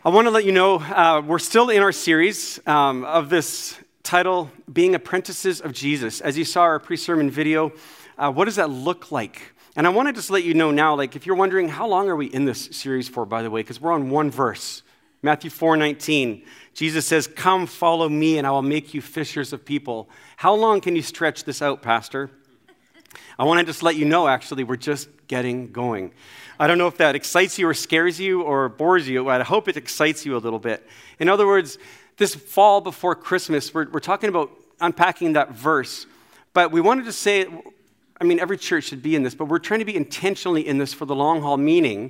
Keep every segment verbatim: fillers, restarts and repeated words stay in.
I want to let you know uh, we're still in our series um, of this title, Being Apprentices of Jesus. As you saw our pre-sermon video, uh, what does that look like? And I want to just let you know now, like if you're wondering, how long are we in this series for, by the way, because we're on one verse. Matthew four nineteen, Jesus says, "Come, follow me, and I will make you fishers of people." How long can you stretch this out, Pastor? I want to just let you know, actually, we're just getting going. I don't know if that excites you or scares you or bores you, but I hope it excites you a little bit. In other words, this fall before Christmas, we're, we're talking about unpacking that verse, but we wanted to say, I mean, every church should be in this, but we're trying to be intentionally in this for the long haul, meaning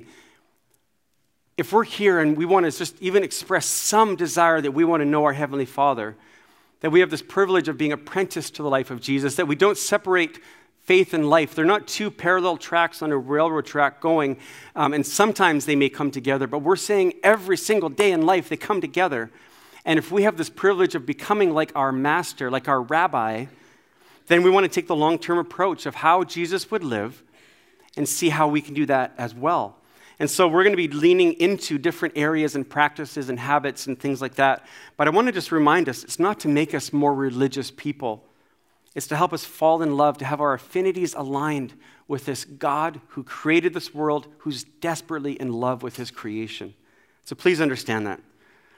if we're here and we want to just even express some desire that we want to know our Heavenly Father, that we have this privilege of being apprenticed to the life of Jesus, that we don't separate faith and life. They're not two parallel tracks on a railroad track going, um, and sometimes they may come together, but we're saying every single day in life they come together. And if we have this privilege of becoming like our master, like our rabbi, then we want to take the long-term approach of how Jesus would live and see how we can do that as well. And so we're going to be leaning into different areas and practices and habits and things like that. But I want to just remind us, it's not to make us more religious people. It's to help us fall in love, to have our affinities aligned with this God who created this world, who's desperately in love with his creation. So please understand that.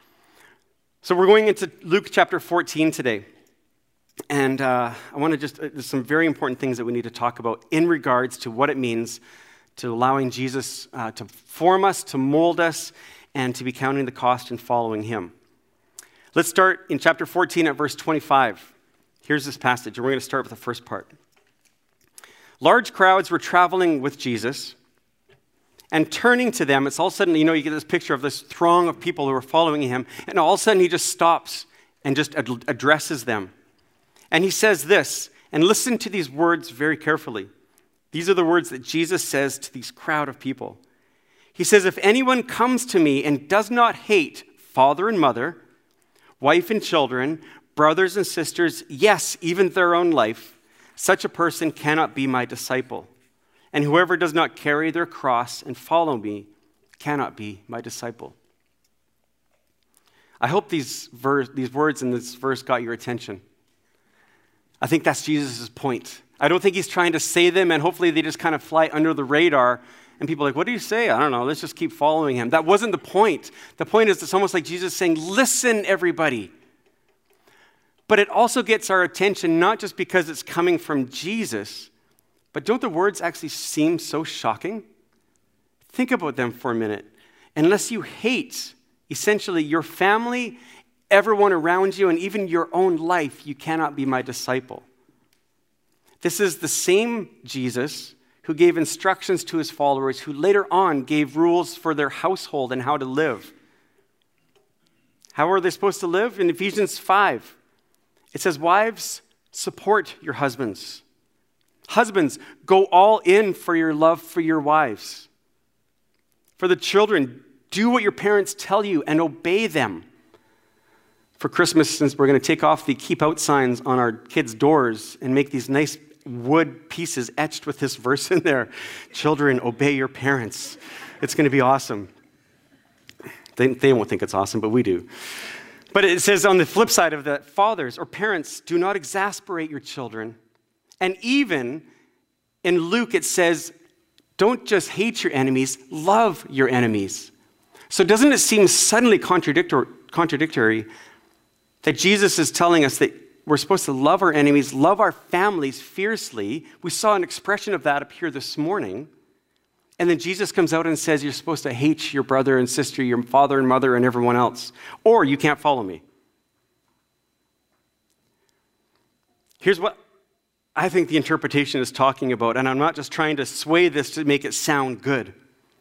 So we're going into Luke chapter fourteen today. And uh, I want to just, there's some very important things that we need to talk about in regards to what it means to allowing Jesus uh, to form us, to mold us, and to be counting the cost and following him. Let's start in chapter fourteen at verse twenty-five. Here's this passage, and we're going to start with the first part. Large crowds were traveling with Jesus, and turning to them, it's all of a sudden, you know, you get this picture of this throng of people who are following him, and all of a sudden he just stops and just ad- addresses them. And he says this, and listen to these words very carefully. These are the words that Jesus says to these crowd of people. He says, "If anyone comes to me and does not hate father and mother, wife and children, brothers and sisters, yes, even their own life, such a person cannot be my disciple. And whoever does not carry their cross and follow me cannot be my disciple." I hope these, verse, these words in this verse got your attention. I think that's Jesus' point. I don't think he's trying to say them, and hopefully they just kind of fly under the radar, and people are like, what do you say? I don't know, let's just keep following him. That wasn't the point. The point is it's almost like Jesus saying, listen, everybody. But it also gets our attention not just because it's coming from Jesus, but don't the words actually seem so shocking? Think about them for a minute. Unless you hate, essentially, your family, everyone around you, and even your own life, you cannot be my disciple. This is the same Jesus who gave instructions to his followers, who later on gave rules for their household and how to live. How are they supposed to live? In Ephesians five, it says, "Wives, support your husbands. Husbands, go all in for your love for your wives. For the children, do what your parents tell you and obey them." For Christmas, since we're going to take off the keep out signs on our kids' doors and make these nice wood pieces etched with this verse in there. Children, obey your parents. It's going to be awesome. They, they won't think it's awesome, but we do. But it says on the flip side of that, fathers or parents, do not exasperate your children. And even in Luke, it says, don't just hate your enemies, love your enemies. So doesn't it seem suddenly contradictory, contradictory that Jesus is telling us that we're supposed to love our enemies, love our families fiercely? We saw an expression of that up here this morning. And then Jesus comes out and says, you're supposed to hate your brother and sister, your father and mother, and everyone else, or you can't follow me. Here's what I think the interpretation is talking about, and I'm not just trying to sway this to make it sound good.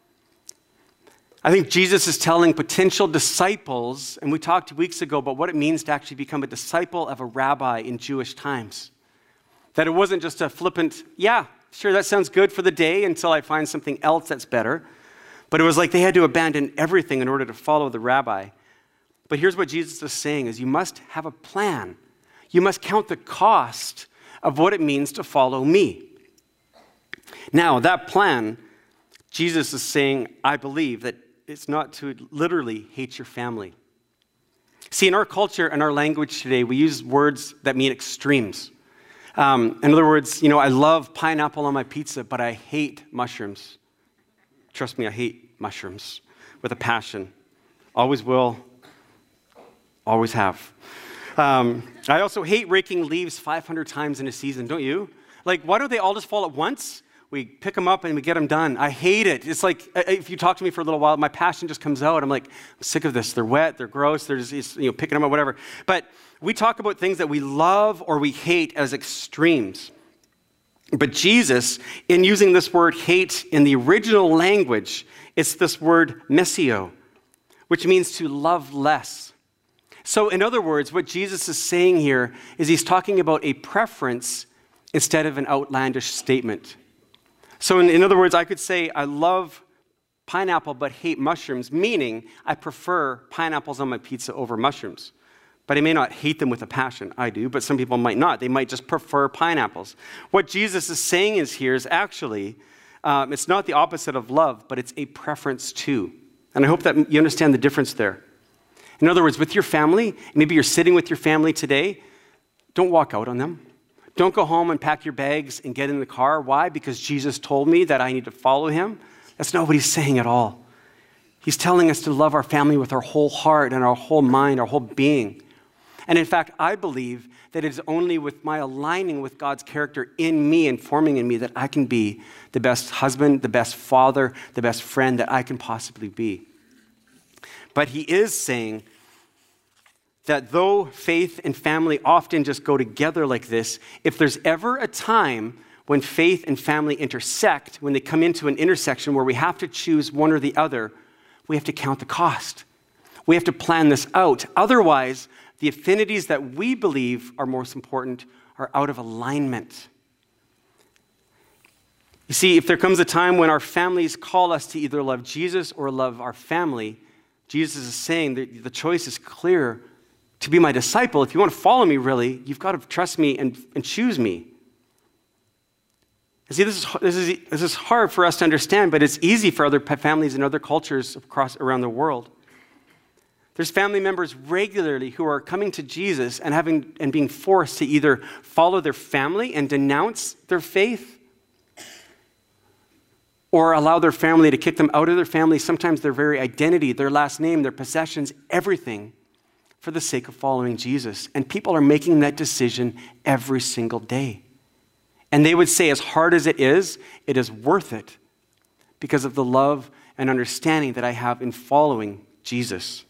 I think Jesus is telling potential disciples, and we talked weeks ago about what it means to actually become a disciple of a rabbi in Jewish times. That it wasn't just a flippant, yeah, sure, that sounds good for the day until I find something else that's better. But it was like they had to abandon everything in order to follow the rabbi. But here's what Jesus is saying is you must have a plan. You must count the cost of what it means to follow me. Now, that plan, Jesus is saying, I believe that it's not to literally hate your family. See, in our culture and our language today, we use words that mean extremes. Um, in other words, you know, I love pineapple on my pizza, but I hate mushrooms. Trust me, I hate mushrooms with a passion. Always will, always have. Um, I also hate raking leaves five hundred times in a season, don't you? Like, why don't they all just fall at once? We pick them up and we get them done. I hate it. It's like, if you talk to me for a little while, my passion just comes out. I'm like, I'm sick of this. They're wet, they're gross, they're just, you know, picking them up, whatever. But we talk about things that we love or we hate as extremes. But Jesus, in using this word hate in the original language, it's this word mesio, which means to love less. So in other words, what Jesus is saying here is he's talking about a preference instead of an outlandish statement. So in, in other words, I could say I love pineapple but hate mushrooms, meaning I prefer pineapples on my pizza over mushrooms. But I may not hate them with a passion. I do, but some people might not. They might just prefer pineapples. What Jesus is saying is here is actually, um, it's not the opposite of love, but it's a preference too. And I hope that you understand the difference there. In other words, with your family, maybe you're sitting with your family today, don't walk out on them. Don't go home and pack your bags and get in the car. Why? Because Jesus told me that I need to follow him. That's not what he's saying at all. He's telling us to love our family with our whole heart and our whole mind, our whole being. And in fact, I believe that it is only with my aligning with God's character in me and forming in me that I can be the best husband, the best father, the best friend that I can possibly be. But he is saying that though faith and family often just go together like this, if there's ever a time when faith and family intersect, when they come into an intersection where we have to choose one or the other, we have to count the cost. We have to plan this out. Otherwise, the affinities that we believe are most important are out of alignment. You see, if there comes a time when our families call us to either love Jesus or love our family, Jesus is saying that the choice is clear. To be my disciple, if you want to follow me really, you've got to trust me and, and choose me. You see, this is, this, is, this is hard for us to understand, but it's easy for other families and other cultures across around the world. There's family members regularly who are coming to Jesus and having and being forced to either follow their family and denounce their faith, or allow their family to kick them out of their family, sometimes their very identity, their last name, their possessions, everything, for the sake of following Jesus. And people are making that decision every single day. And they would say, as hard as it is, it is worth it because of the love and understanding that I have in following Jesus.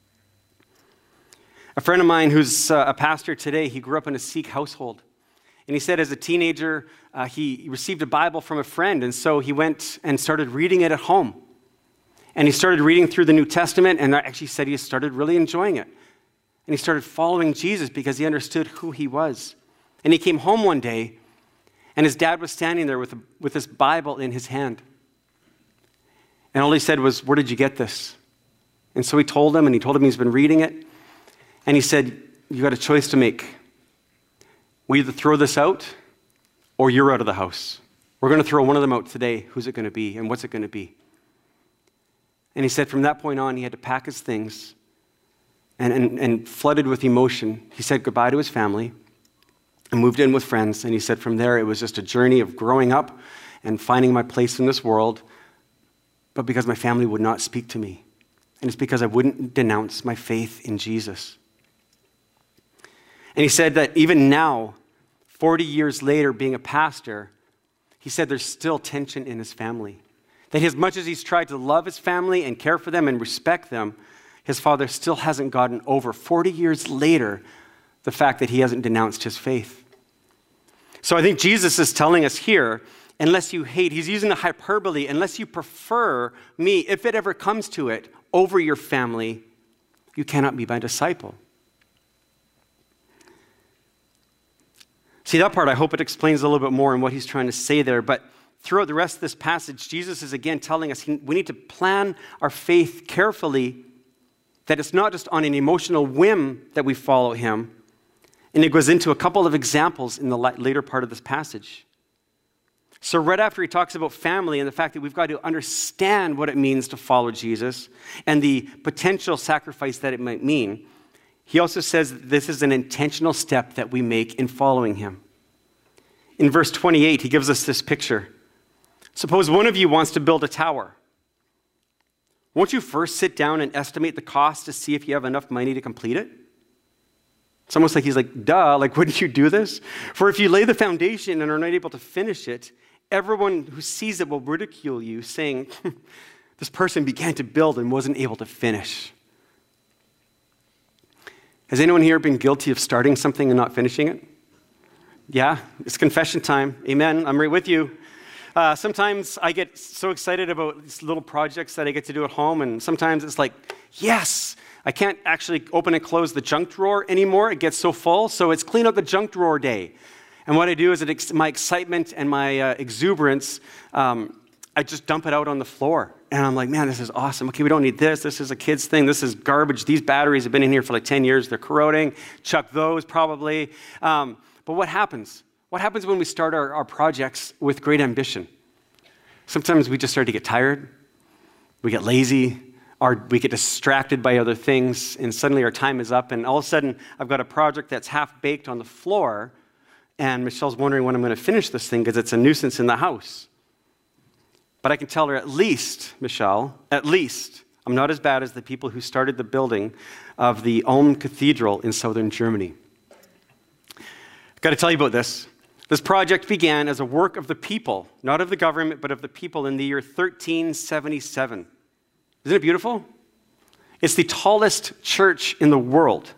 A friend of mine who's uh, a pastor today, he grew up in a Sikh household. And he said as a teenager, uh, he received a Bible from a friend, and so he went and started reading it at home. And he started reading through the New Testament, and actually said he started really enjoying it. And he started following Jesus because he understood who he was. And he came home one day, and his dad was standing there with, a, with this Bible in his hand. And all he said was, "Where did you get this?" And so he told him, and he told him he's been reading it. And he said, "You got a choice to make. We either throw this out, or you're out of the house. We're going to throw one of them out today. Who's it going to be, and what's it going to be?" And he said from that point on, he had to pack his things. And, and, and flooded with emotion, he said goodbye to his family and moved in with friends. And he said from there, it was just a journey of growing up and finding my place in this world, but because my family would not speak to me. And it's because I wouldn't denounce my faith in Jesus. And he said that even now, forty years later, being a pastor, he said there's still tension in his family. That as much as he's tried to love his family and care for them and respect them, his father still hasn't gotten over, forty years later, the fact that he hasn't denounced his faith. So I think Jesus is telling us here, unless you hate, he's using a hyperbole, unless you prefer me, if it ever comes to it, over your family, you cannot be my disciple. See, that part, I hope it explains a little bit more in what he's trying to say there, but throughout the rest of this passage, Jesus is again telling us we need to plan our faith carefully, that it's not just on an emotional whim that we follow him. And it goes into a couple of examples in the later part of this passage. So right after he talks about family and the fact that we've got to understand what it means to follow Jesus and the potential sacrifice that it might mean, he also says that this is an intentional step that we make in following him. In verse twenty-eight, he gives us this picture. Suppose one of you wants to build a tower. Won't you first sit down and estimate the cost to see if you have enough money to complete it? It's almost like he's like, duh, like, wouldn't you do this? For if you lay the foundation and are not able to finish it, everyone who sees it will ridicule you, saying, this person began to build and wasn't able to finish. Has anyone here been guilty of starting something and not finishing it? Yeah, it's confession time. Amen. I'm right with you. Uh, sometimes I get so excited about these little projects that I get to do at home, and sometimes it's like, yes, I can't actually open and close the junk drawer anymore. It gets so full, so it's clean out the junk drawer day. And what I do is it ex- my excitement and my uh, exuberance, um, I just dump it out on the floor. And I'm like, man, this is awesome. Okay, we don't need this. This is a kid's thing. This is garbage. These batteries have been in here for like ten years. They're corroding. Chuck those probably. Um, but what happens? What happens when we start our, our projects with great ambition? Sometimes we just start to get tired. We get lazy. Or we get distracted by other things. And suddenly our time is up. And all of a sudden, I've got a project that's half-baked on the floor. And Michelle's wondering when I'm going to finish this thing because it's a nuisance in the house. But I can tell her, at least, Michelle, at least, I'm not as bad as the people who started the building of the Ulm Cathedral in southern Germany. I've got to tell you about this. This project began as a work of the people, not of the government, but of the people in the year thirteen seventy-seven. Isn't it beautiful? It's the tallest church in the world.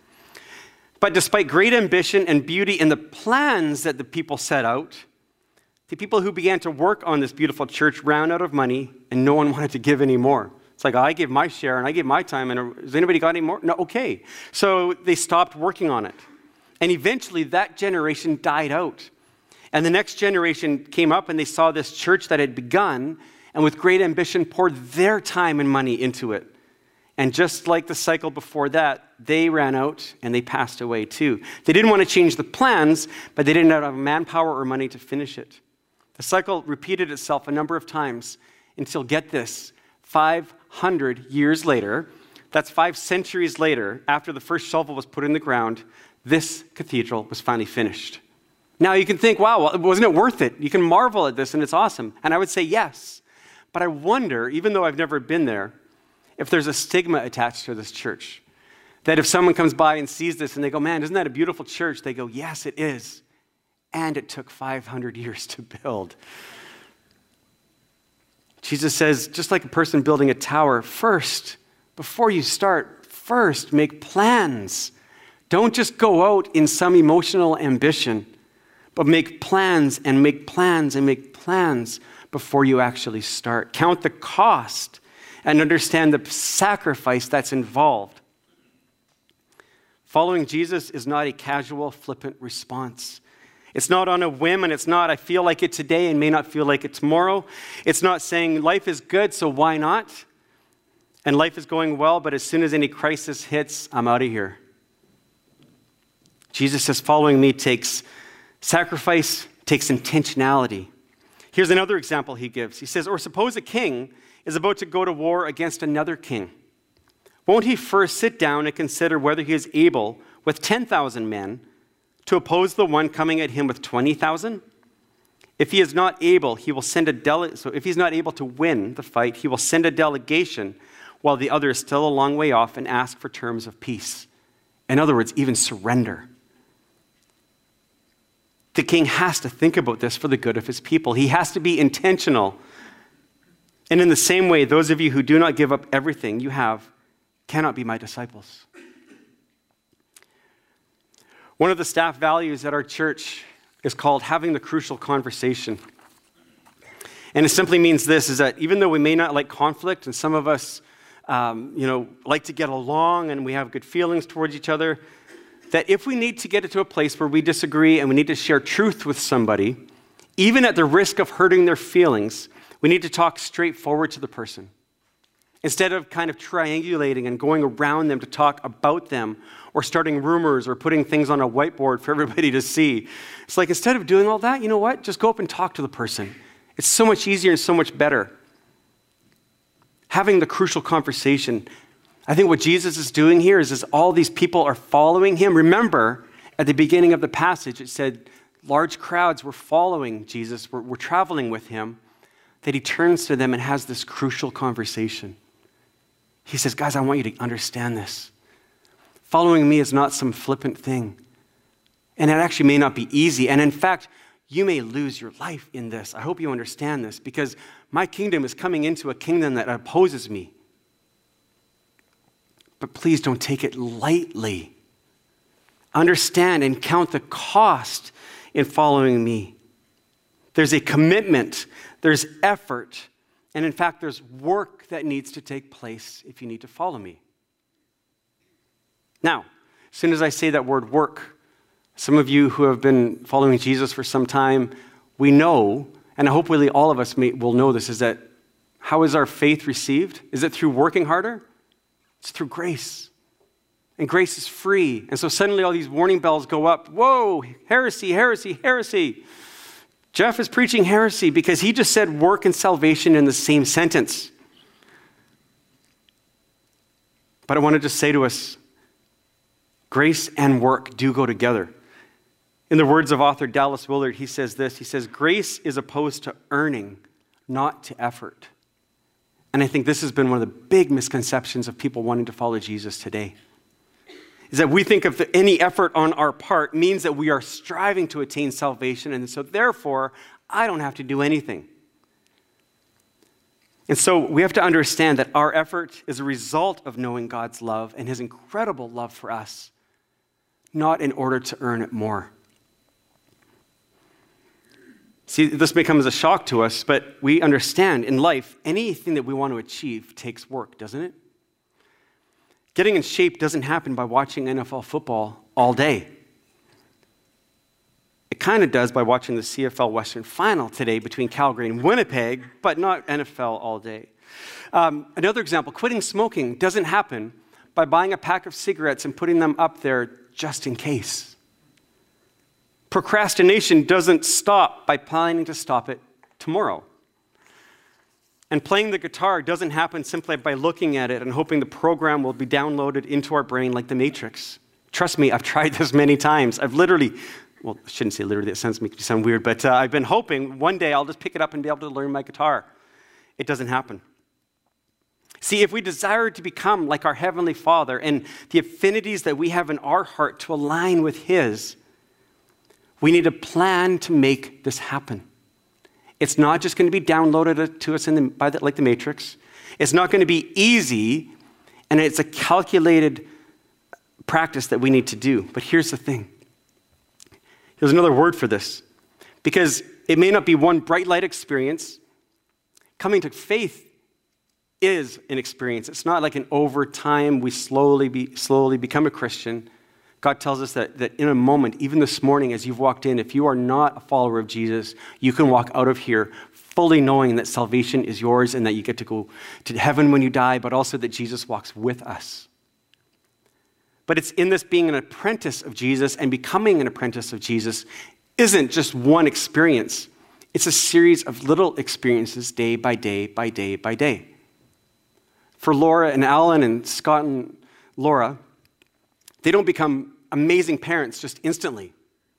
But despite great ambition and beauty in the plans that the people set out, the people who began to work on this beautiful church ran out of money and no one wanted to give any more. It's like, I gave my share and I gave my time, and has anybody got any more? No, okay. So they stopped working on it. And eventually that generation died out. And the next generation came up and they saw this church that had begun and with great ambition poured their time and money into it. And just like the cycle before that, they ran out and they passed away too. They didn't want to change the plans, but they didn't have manpower or money to finish it. The cycle repeated itself a number of times until, get this, five hundred years later, that's five centuries later, after the first shovel was put in the ground, this cathedral was finally finished. Now you can think, wow, wasn't it worth it? You can marvel at this and it's awesome. And I would say yes. But I wonder, even though I've never been there, if there's a stigma attached to this church. That if someone comes by and sees this and they go, man, isn't that a beautiful church? They go, yes, it is. And it took five hundred years to build. Jesus says, just like a person building a tower, first, before you start, first make plans. Don't just go out in some emotional ambition, but make plans and make plans and make plans before you actually start. Count the cost and understand the sacrifice that's involved. Following Jesus is not a casual, flippant response. It's not on a whim, and it's not, I feel like it today and may not feel like it tomorrow. It's not saying life is good, so why not? And life is going well, but as soon as any crisis hits, I'm out of here. Jesus says following me takes sacrifice, takes intentionality. Here's another example he gives. He says, or suppose a king is about to go to war against another king. Won't he first sit down and consider whether he is able, with ten thousand men, to oppose the one coming at him with twenty thousand? If he is not able, he will send a dele- so if he's not able to win the fight, he will send a delegation while the other is still a long way off and ask for terms of peace. In other words, even surrender. The king has to think about this for the good of his people. He has to be intentional. And in the same way, those of you who do not give up everything you have cannot be my disciples. One of the staff values at our church is called having the crucial conversation. And it simply means this, is that even though we may not like conflict, and some of us um, you know, like to get along and we have good feelings towards each other, that if we need to get it to a place where we disagree and we need to share truth with somebody, even at the risk of hurting their feelings, we need to talk straightforward to the person Instead of kind of triangulating and going around them to talk about them or starting rumors or putting things on a whiteboard for everybody to see. It's like instead of doing all that, you know what? Just go up and talk to the person. It's so much easier and so much better. Having the crucial conversation. I think what Jesus is doing here is, is all these people are following him. Remember, at the beginning of the passage, it said large crowds were following Jesus, were, were traveling with him, that he turns to them and has this crucial conversation. He says, guys, I want you to understand this. Following me is not some flippant thing. And it actually may not be easy. And in fact, you may lose your life in this. I hope you understand this, because my kingdom is coming into a kingdom that opposes me. But please don't take it lightly. Understand and count the cost in following me. There's a commitment, there's effort, and in fact, there's work that needs to take place if you need to follow me. Now, as soon as I say that word work, some of you who have been following Jesus for some time, we know, and hopefully all of us may, will know this, is that how is our faith received? Is it through working harder? It's through grace. And grace is free. And so suddenly all these warning bells go up. Whoa, heresy, heresy, heresy. Jeff is preaching heresy because he just said work and salvation in the same sentence. But I want to just say to us, grace and work do go together. In the words of author Dallas Willard, he says this, he says, grace is opposed to earning, not to effort. And I think this has been one of the big misconceptions of people wanting to follow Jesus today. Is that we think of the, any effort on our part means that we are striving to attain salvation, and so therefore, I don't have to do anything. And so we have to understand that our effort is a result of knowing God's love and his incredible love for us, not in order to earn it more. See, this may come as a shock to us, but we understand in life, anything that we want to achieve takes work, doesn't it? Getting in shape doesn't happen by watching N F L football all day. It kind of does by watching the C F L Western Final today between Calgary and Winnipeg, but not N F L all day. Um, another example, quitting smoking doesn't happen by buying a pack of cigarettes and putting them up there just in case. Procrastination doesn't stop by planning to stop it tomorrow. And playing the guitar doesn't happen simply by looking at it and hoping the program will be downloaded into our brain like the Matrix. Trust me, I've tried this many times. I've literally, well, I shouldn't say literally, that sounds makes me sound weird, but uh, I've been hoping one day I'll just pick it up and be able to learn my guitar. It doesn't happen. See, if we desire to become like our Heavenly Father and the affinities that we have in our heart to align with his, we need a plan to make this happen. It's not just going to be downloaded to us in the, by the, like the Matrix. It's not going to be easy, and it's a calculated practice that we need to do. But here's the thing. There's another word for this, because it may not be one bright light experience. Coming to faith is an experience. It's not like an over time we slowly be, slowly become a Christian. God tells us that, that in a moment, even this morning as you've walked in, if you are not a follower of Jesus, you can walk out of here fully knowing that salvation is yours and that you get to go to heaven when you die, but also that Jesus walks with us. But it's in this being an apprentice of Jesus and becoming an apprentice of Jesus isn't just one experience. It's a series of little experiences day by day by day by day. For Laura and Alan and Scott and Laura, they don't become amazing parents just instantly.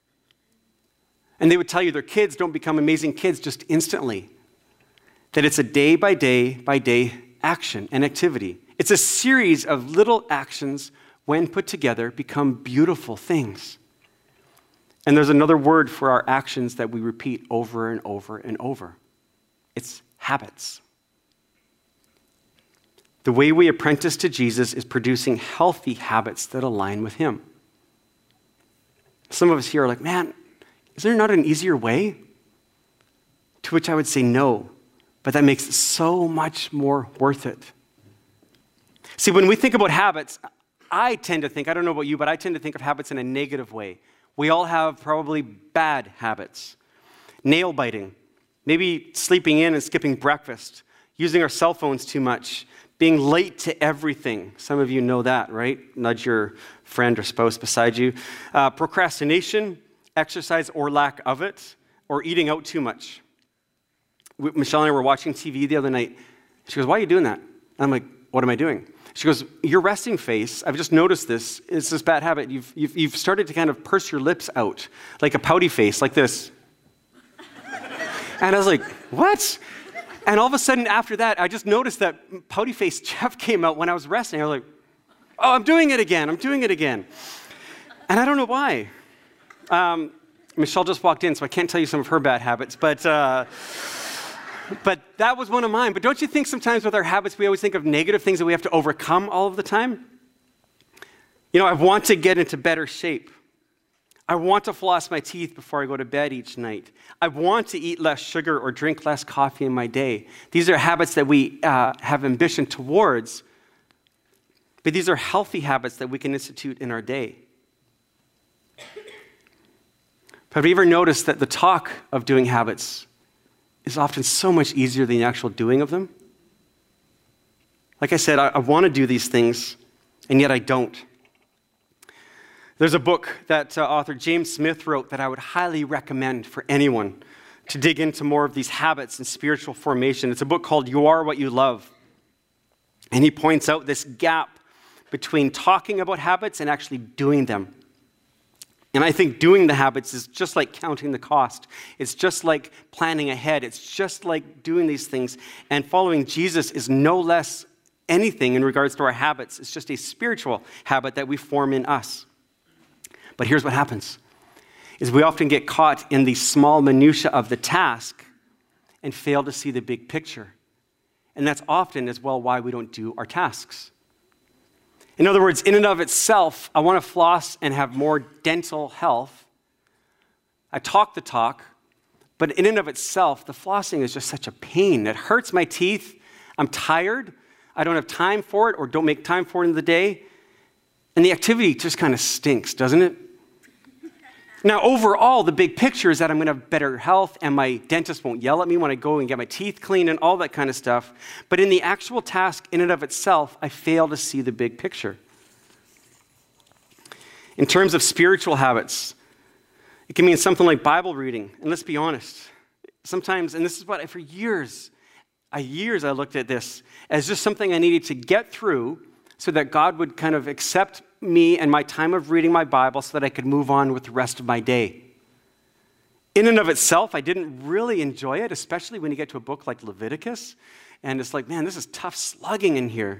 And they would tell you their kids don't become amazing kids just instantly. That it's a day by day by day action and activity. It's a series of little actions when put together become beautiful things. And there's another word for our actions that we repeat over and over and over. It's habits. The way we apprentice to Jesus is producing healthy habits that align with him. Some of us here are like, man, is there not an easier way? To which I would say no, but that makes it so much more worth it. See, when we think about habits, I tend to think, I don't know about you, but I tend to think of habits in a negative way. We all have probably bad habits. Nail biting, maybe sleeping in and skipping breakfast, using our cell phones too much, being late to everything. Some of you know that, right? Nudge your friend or spouse beside you. Uh, procrastination, exercise or lack of it, or eating out too much. We, Michelle and I were watching T V the other night. She goes, why are you doing that? I'm like, what am I doing? She goes, your resting face, I've just noticed this, it's this bad habit. You've, you've, you've started to kind of purse your lips out, like a pouty face, like this. And I was like, what? And all of a sudden after that, I just noticed that pouty face Jeff came out when I was resting. I was like, oh, I'm doing it again. I'm doing it again. And I don't know why. Um, Michelle just walked in, so I can't tell you some of her bad habits, but uh, but that was one of mine. But don't you think sometimes with our habits, we always think of negative things that we have to overcome all of the time? You know, I want to get into better shape. I want to floss my teeth before I go to bed each night. I want to eat less sugar or drink less coffee in my day. These are habits that we uh, have ambition towards, but these are healthy habits that we can institute in our day. But have you ever noticed that the talk of doing habits is often so much easier than the actual doing of them? Like I said, I, I want to do these things, and yet I don't. There's a book that uh, author James Smith wrote that I would highly recommend for anyone to dig into more of these habits and spiritual formation. It's a book called You Are What You Love. And he points out this gap between talking about habits and actually doing them. And I think doing the habits is just like counting the cost. It's just like planning ahead. It's just like doing these things. And following Jesus is no less anything in regards to our habits. It's just a spiritual habit that we form in us. But here's what happens, is we often get caught in the small minutia of the task and fail to see the big picture. And that's often as well why we don't do our tasks. In other words, in and of itself, I want to floss and have more dental health. I talk the talk, but in and of itself, the flossing is just such a pain. It hurts my teeth. I'm tired. I don't have time for it or don't make time for it in the day. And the activity just kind of stinks, doesn't it? Now, overall, the big picture is that I'm going to have better health and my dentist won't yell at me when I go and get my teeth cleaned and all that kind of stuff. But in the actual task, in and of itself, I fail to see the big picture. In terms of spiritual habits, it can mean something like Bible reading. And let's be honest, sometimes, and this is what, I, for years, I, years I looked at this as just something I needed to get through so that God would kind of accept me and my time of reading my Bible so that I could move on with the rest of my day. In and of itself, I didn't really enjoy it, especially when you get to a book like Leviticus, and it's like, man, this is tough slugging in here.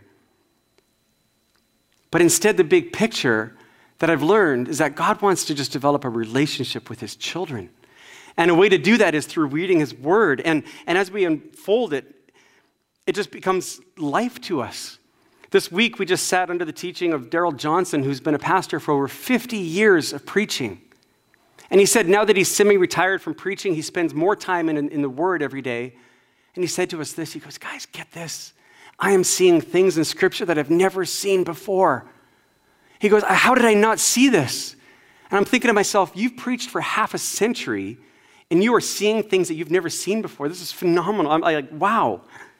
But instead, the big picture that I've learned is that God wants to just develop a relationship with his children. And a way to do that is through reading his word. And, and as we unfold it, it just becomes life to us. This week, we just sat under the teaching of Daryl Johnson, who's been a pastor for over fifty years of preaching. And he said now that he's semi-retired from preaching, he spends more time in, in the Word every day. And he said to us this, he goes, guys, get this. I am seeing things in Scripture that I've never seen before. He goes, how did I not see this? And I'm thinking to myself, you've preached for half a century, and you are seeing things that you've never seen before. This is phenomenal. I'm like, wow.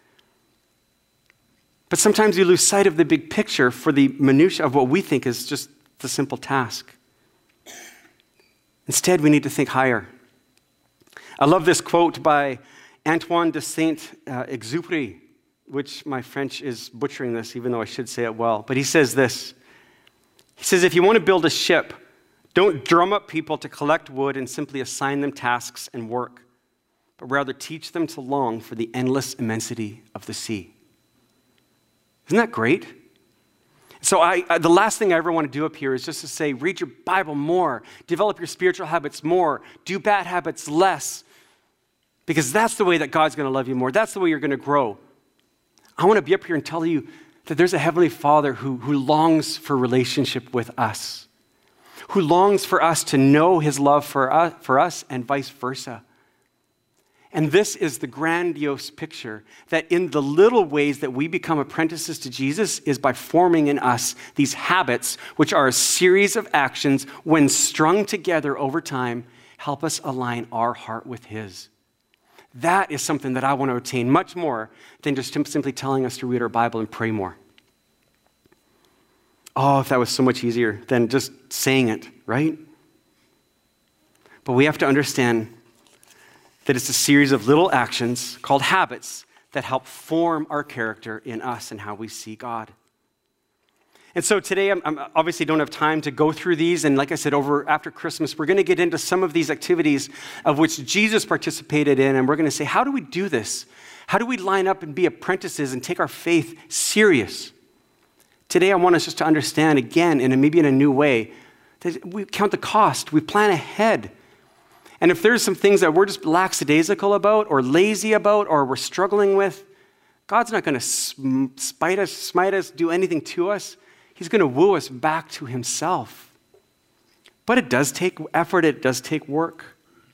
But sometimes we lose sight of the big picture for the minutiae of what we think is just the simple task. Instead, we need to think higher. I love this quote by Antoine de Saint-Exupéry, which my French is butchering this, even though I should say it well. But he says this. He says, if you want to build a ship, don't drum up people to collect wood and simply assign them tasks and work, but rather teach them to long for the endless immensity of the sea. Isn't that great? So I, I, the last thing I ever want to do up here is just to say, read your Bible more, develop your spiritual habits more, do bad habits less, because that's the way that God's going to love you more. That's the way you're going to grow. I want to be up here and tell you that there's a Heavenly Father who, who longs for relationship with us, who longs for us to know his love for us, for us and vice versa. And this is the grandiose picture that in the little ways that we become apprentices to Jesus is by forming in us these habits, which are a series of actions when strung together over time, help us align our heart with his. That is something that I want to attain much more than just simply telling us to read our Bible and pray more. Oh, if that was so much easier than just saying it, right? But we have to understand that it's a series of little actions called habits that help form our character in us and how we see God. And so today, I'm, I'm obviously don't have time to go through these. And like I said, over after Christmas, we're going to get into some of these activities of which Jesus participated in. And we're going to say, how do we do this? How do we line up and be apprentices and take our faith serious? Today, I want us just to understand again, and maybe in a new way, that we count the cost. We plan ahead. And if there's some things that we're just lackadaisical about or lazy about or we're struggling with, God's not going to spite us, smite us, do anything to us. He's going to woo us back to himself. But it does take effort. It does take work.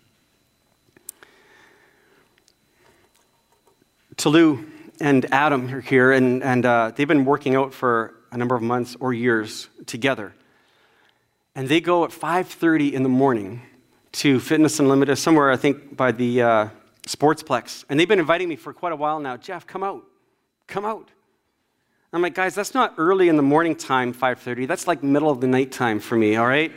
Tolu and Adam are here, and, and uh, they've been working out for a number of months or years together. And they go at five thirty in the morning to Fitness Unlimited, somewhere, I think, by the uh, Sportsplex. And they've been inviting me for quite a while now. Jeff, come out. Come out. I'm like, guys, that's not early in the morning time, five thirty. That's like middle of the night time for me, all right?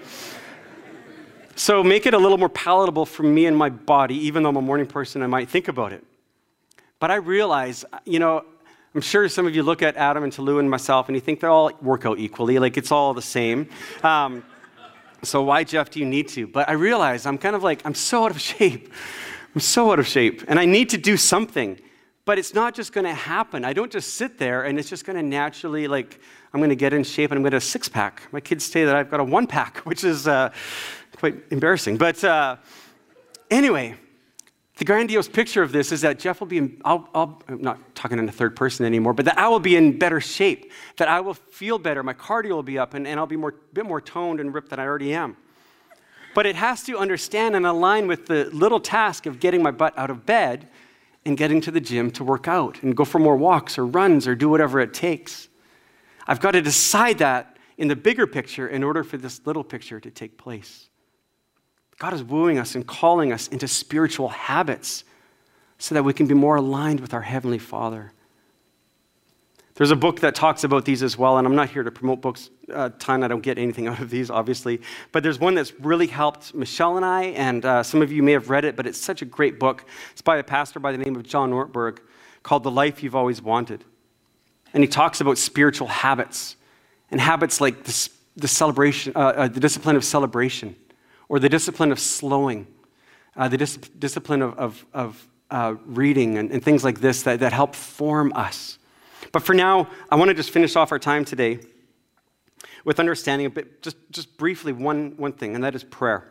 So make it a little more palatable for me and my body, even though I'm a morning person, I might think about it. But I realize, you know, I'm sure some of you look at Adam and Tolu and myself and you think they all work out equally, like it's all the same. Um, so why, Jeff, do you need to? But I realize I'm kind of like, I'm so out of shape. I'm so out of shape. And I need to do something. But it's not just going to happen. I don't just sit there and it's just going to naturally, like, I'm going to get in shape and I'm going to have a six-pack. My kids say that I've got a one-pack, which is uh, quite embarrassing. But uh, anyway, the grandiose picture of this is that Jeff will be in, I'll, I'll, I'm not talking in the third person anymore, but that I will be in better shape, that I will feel better, my cardio will be up, and, and I'll be more, a bit more toned and ripped than I already am. But it has to understand and align with the little task of getting my butt out of bed and getting to the gym to work out and go for more walks or runs or do whatever it takes. I've got to decide that in the bigger picture in order for this little picture to take place. God is wooing us and calling us into spiritual habits so that we can be more aligned with our Heavenly Father. There's a book that talks about these as well, and I'm not here to promote books a ton. I don't get anything out of these, obviously. But there's one that's really helped Michelle and I, and uh, some of you may have read it, but it's such a great book. It's by a pastor by the name of John Ortberg called The Life You've Always Wanted. And he talks about spiritual habits, and habits like this, the celebration, uh, uh, the discipline of celebration, or the discipline of slowing, uh, the dis- discipline of, of, of uh, reading, and, and things like this that, that help form us. But for now, I want to just finish off our time today with understanding a bit, just, just briefly, one, one thing, and that is prayer.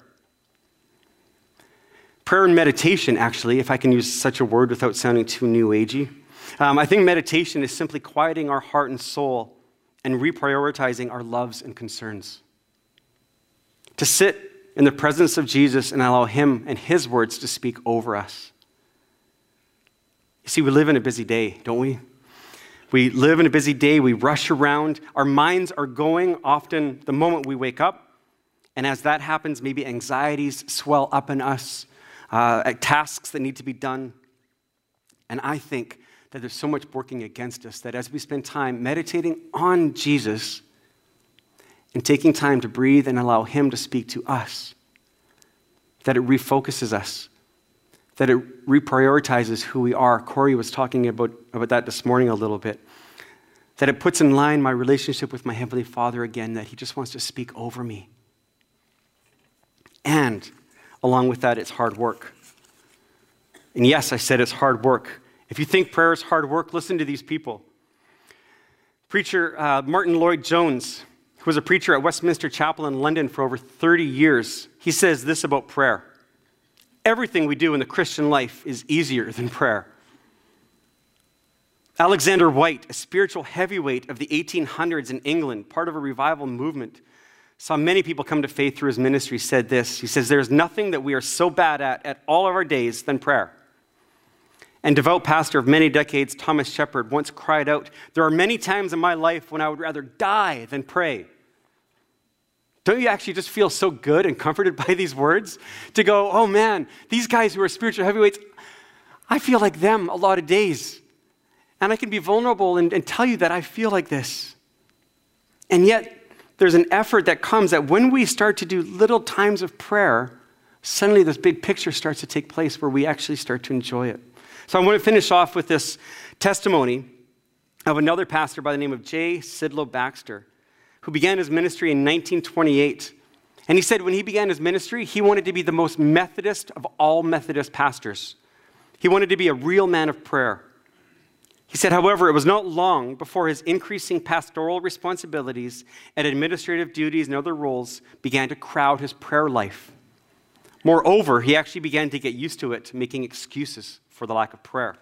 Prayer and meditation, actually, if I can use such a word without sounding too new agey. Um, I think meditation is simply quieting our heart and soul and reprioritizing our loves and concerns. To sit in the presence of Jesus and allow him and his words to speak over us. You see, we live in a busy day, don't we? We live in a busy day. We rush around. Our minds are going often the moment we wake up. And as that happens, maybe anxieties swell up in us, uh, tasks that need to be done. And I think that there's so much working against us that as we spend time meditating on Jesus and taking time to breathe and allow him to speak to us, that it refocuses us, that it reprioritizes who we are. Corey was talking about, about that this morning a little bit. That it puts in line my relationship with my Heavenly Father again, that he just wants to speak over me. And along with that, it's hard work. And yes, I said it's hard work. If you think prayer is hard work, listen to these people. Preacher uh, Martin Lloyd-Jones, who was a preacher at Westminster Chapel in London for over thirty years, he says this about prayer. Everything we do in the Christian life is easier than prayer. Alexander White, a spiritual heavyweight of the eighteen hundreds in England, part of a revival movement, saw many people come to faith through his ministry, said this. He says, there's nothing that we are so bad at at all of our days than prayer. And devout pastor of many decades, Thomas Shepard, once cried out, there are many times in my life when I would rather die than pray. Don't you actually just feel so good and comforted by these words? To go, oh man, these guys who are spiritual heavyweights, I feel like them a lot of days. And I can be vulnerable and, and tell you that I feel like this. And yet, there's an effort that comes that when we start to do little times of prayer, suddenly this big picture starts to take place where we actually start to enjoy it. So I want to finish off with this testimony of another pastor by the name of J. Sidlow Baxter, who began his ministry in nineteen twenty-eight. And he said when he began his ministry, he wanted to be the most Methodist of all Methodist pastors. He wanted to be a real man of prayer. He said, however, it was not long before his increasing pastoral responsibilities and administrative duties and other roles began to crowd his prayer life. Moreover, he actually began to get used to it, making excuses for the lack of prayer.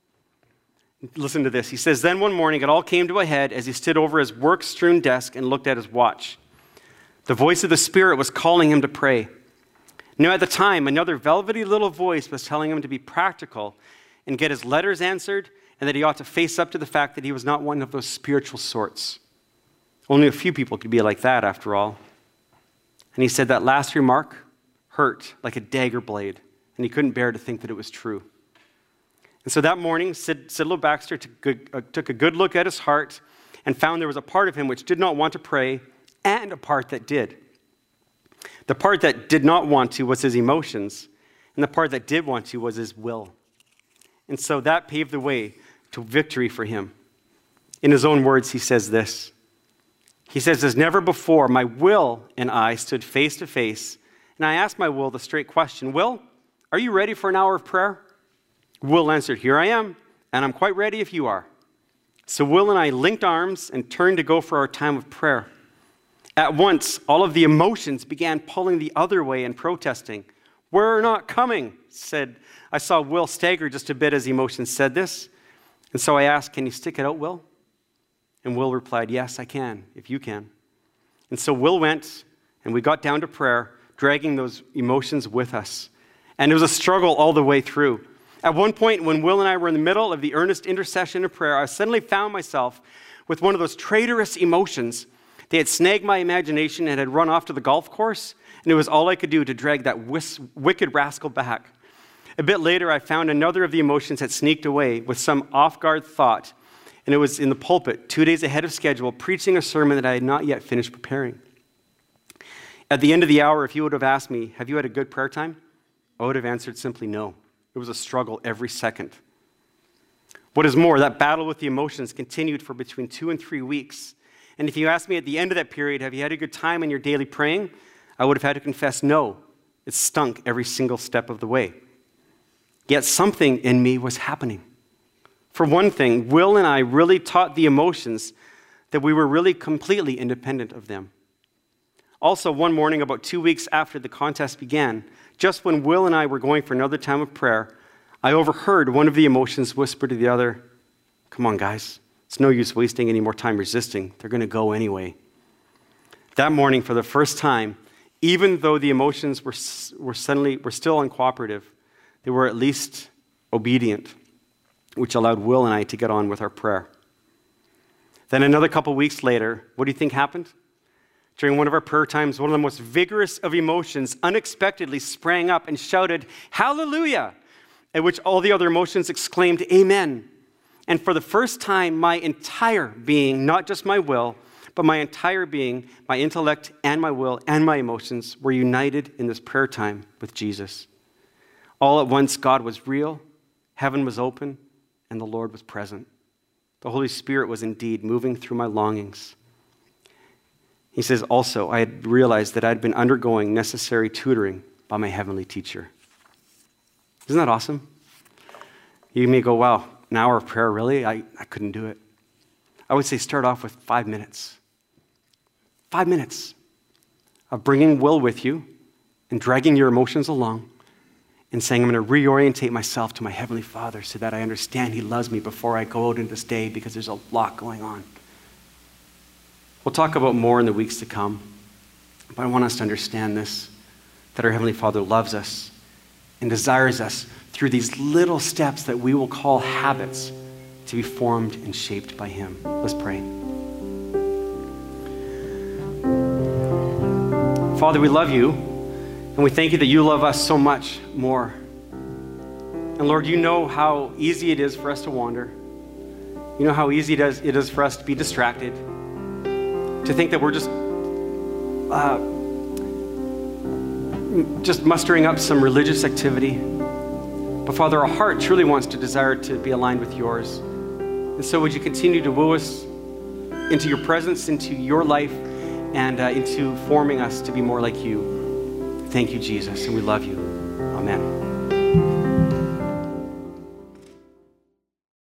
Listen to this. He says, then one morning it all came to a head as he stood over his work-strewn desk and looked at his watch. The voice of the Spirit was calling him to pray. Now at the time, another velvety little voice was telling him to be practical and get his letters answered, and that he ought to face up to the fact that he was not one of those spiritual sorts. Only a few people could be like that, after all. And he said that last remark hurt like a dagger blade, and he couldn't bear to think that it was true. And so that morning, Sid, Sidlow Baxter took, good, uh, took a good look at his heart and found there was a part of him which did not want to pray and a part that did. The part that did not want to was his emotions, and the part that did want to was his will. And so that paved the way to victory for him. In his own words, he says this. He says, as never before, my will and I stood face to face, and I asked my will the straight question, Will, are you ready for an hour of prayer? Will answered, here I am, and I'm quite ready if you are. So Will and I linked arms and turned to go for our time of prayer. At once, all of the emotions began pulling the other way and protesting. We're not coming, said. I saw Will stagger just a bit as emotions said this. And so I asked, can you stick it out, Will? And Will replied, yes, I can, if you can. And so Will went, and we got down to prayer, dragging those emotions with us. And it was a struggle all the way through. At one point, when Will and I were in the middle of the earnest intercession of prayer, I suddenly found myself with one of those traitorous emotions. They had snagged my imagination and had run off to the golf course, and it was all I could do to drag that whis- wicked rascal back. A bit later, I found another of the emotions had sneaked away with some off-guard thought, and it was in the pulpit, two days ahead of schedule, preaching a sermon that I had not yet finished preparing. At the end of the hour, if you would have asked me, have you had a good prayer time? I would have answered simply no. It was a struggle every second. What is more, that battle with the emotions continued for between two and three weeks. And if you asked me at the end of that period, have you had a good time in your daily praying? I would have had to confess no. It stunk every single step of the way. Yet something in me was happening. For one thing, Will and I really taught the emotions that we were really completely independent of them. Also, one morning, about two weeks after the contest began, just when Will and I were going for another time of prayer, I overheard one of the emotions whisper to the other, come on, guys. It's no use wasting any more time resisting. They're going to go anyway. That morning, for the first time, even though the emotions were, were suddenly were still uncooperative, they were at least obedient, which allowed Will and I to get on with our prayer. Then another couple weeks later, what do you think happened? During one of our prayer times, one of the most vigorous of emotions unexpectedly sprang up and shouted, hallelujah, at which all the other emotions exclaimed, amen. And for the first time, my entire being, not just my will, but my entire being, my intellect and my will and my emotions were united in this prayer time with Jesus. All at once, God was real, heaven was open, and the Lord was present. The Holy Spirit was indeed moving through my longings. He says, also, I had realized that I had been undergoing necessary tutoring by my heavenly teacher. Isn't that awesome? You may go, wow, an hour of prayer, really? I, I couldn't do it. I would say start off with five minutes. Five minutes of bringing Will with you and dragging your emotions along and saying, I'm going to reorientate myself to my Heavenly Father so that I understand He loves me before I go out in this day because there's a lot going on. We'll talk about more in the weeks to come, but I want us to understand this, that our Heavenly Father loves us and desires us through these little steps that we will call habits to be formed and shaped by Him. Let's pray. Father, we love you, and we thank you that you love us so much more. And Lord, you know how easy it is for us to wander. You know how easy it is, it is for us to be distracted, to think that we're just uh, just mustering up some religious activity. But Father, our heart truly wants to desire to be aligned with yours. And so would you continue to woo us into your presence, into your life, and uh, into forming us to be more like you. Thank you, Jesus, and we love you. Amen.